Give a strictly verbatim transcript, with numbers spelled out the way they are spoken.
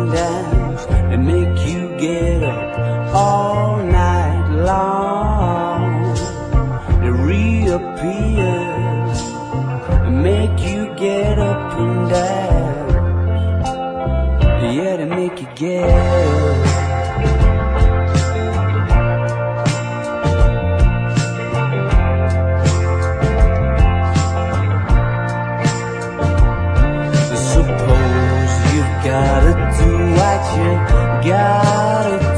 and dance and make you get up all night long. It reappears and make you get up and dance. Yeah, to make you get up. Suppose you've gotta do what you gotta do.